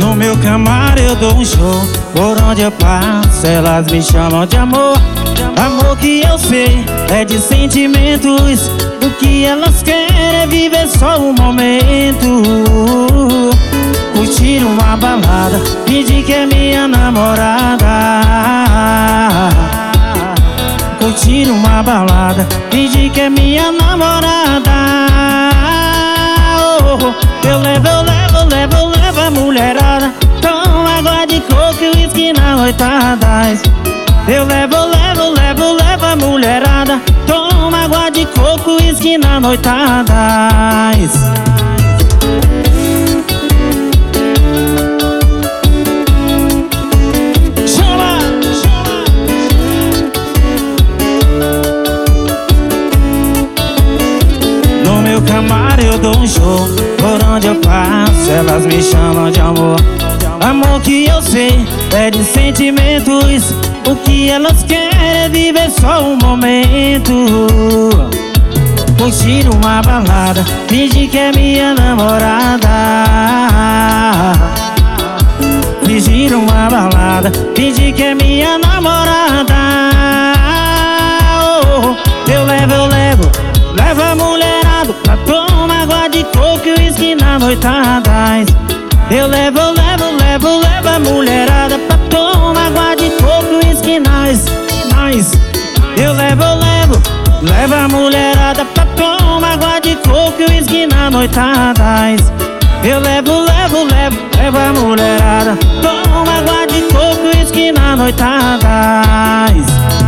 No meu camarim eu dou um show, por onde eu passo elas me chamam de amor. Amor que eu sei é de sentimentos, o que elas querem é viver só um momento. Curtir uma balada, fingir que é minha namorada. Curtir uma balada, fingir que é minha namorada. Eu levo a mulherada, com água de coco e uísque na noitadas. Eu levo a mulherada, com água de coco e uísque na noitadas. No meu camarim eu dou um show, por onde eu passo elas me chamam de amor. Amor que eu sei é de sentimentos, o que elas querem é viver só um momento. Curtir uma balada, fingir que é minha namorada. Fingir uma balada, fingir que é minha namorada. Eu levo a mulherada pra tomar água de coco e uísque na noitadas. Eu levo a mulherada pra tomar água de coco e uísque nas. Eu levo a mulherada pra tomar água de coco e uísque na noitadas. Eu levo a mulherada, toma água de coco e uísque na noitadas.